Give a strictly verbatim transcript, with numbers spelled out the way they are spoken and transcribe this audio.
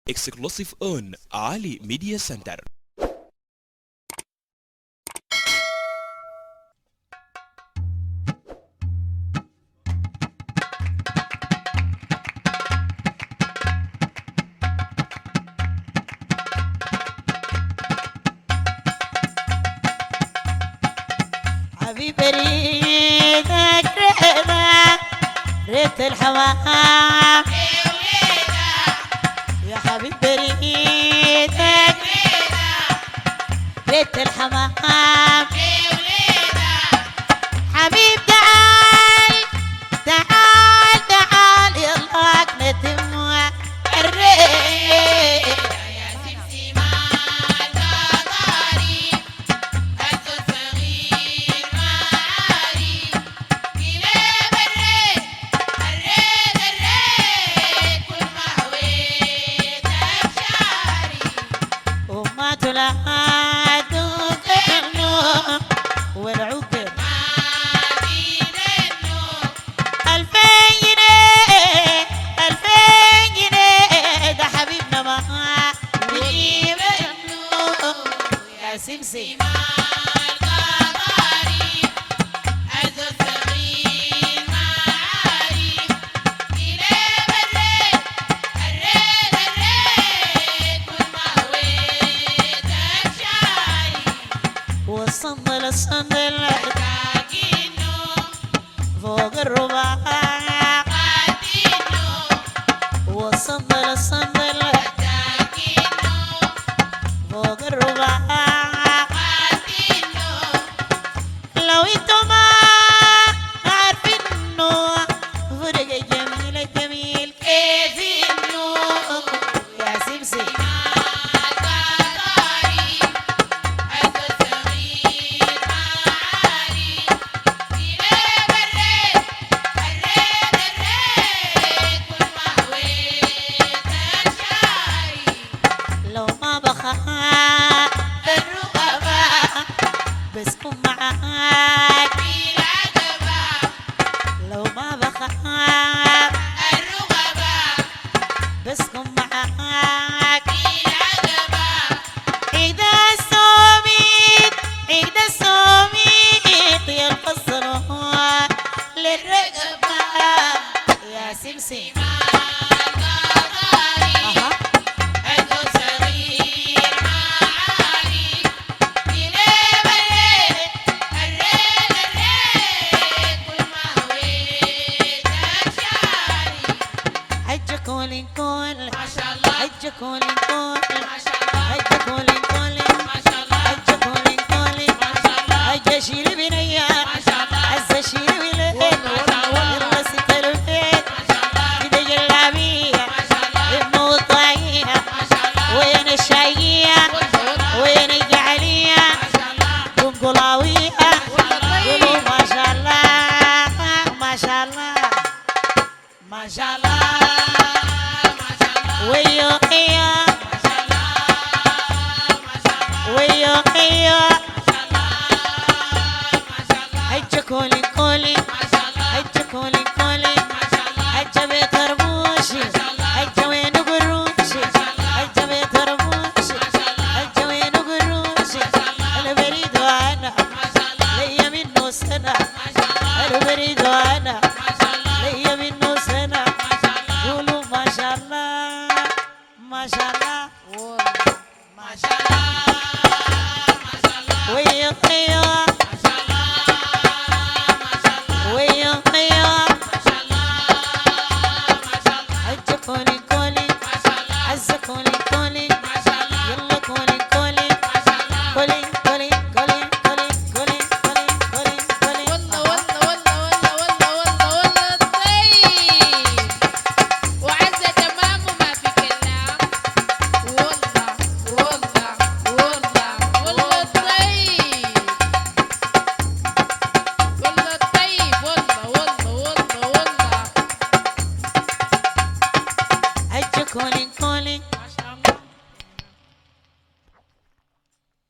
exclusive on Ali Media Center. حبيب ريدك ريدة ريت الحمام يا حبيب ريدك ريت الحمام حبيب تعال تعال تعال يلا نتم الريت والعقد ألفين جنيه ألفين جنيه ده حبيبنا ما بيجيب النور يا سمسم والصندل الصندل فوق الرباع والصندل الصندل فوق الرباع لو انتم ما عارفين انه فرق الجميل الجميل كيف انه يا سمسم بسكن معاك في العقبة لو ما بخاف الرغبة بسكن معاك في العقبة إذا السوميت إذا السوميت ينفصلون للرقبة يا سمسم كولين كول ما شاء الله حج كولين كول ما شاء الله حج كولين كول ما شاء الله حج كولين كول ما شاء الله حج شيري بنيا ما شاء الله عز شيري بليل ما شاء الله يلا ستر البيت ما شاء الله كده جلابيه ما شاء الله ابن وطاقيه ما شاء الله وين الشاييه وين الجعليه ما شاء الله قنقلاويه قولوا ما شاء الله ما شاء الله ما شاء الله ويو هيا ما شاء الله ما شاء الله ويو هيا ما شاء الله ما شاء الله حج كولي كولي ما شاء الله حج كولي كولي ما شاء الله حج بيت رموشي ما شاء الله حج وين قروشي ما شاء الله حج بيت رموشي ما شاء الله حج وين قروشي ما شاء الله البريد وانا ما شاء الله ليا منه سنه ما شاء الله البريد وانا ما شاء الله ليا منه سنه ما شاء الله قولوا ما شاء الله ما شاء الله ما شاء الله ما شاء الله ويا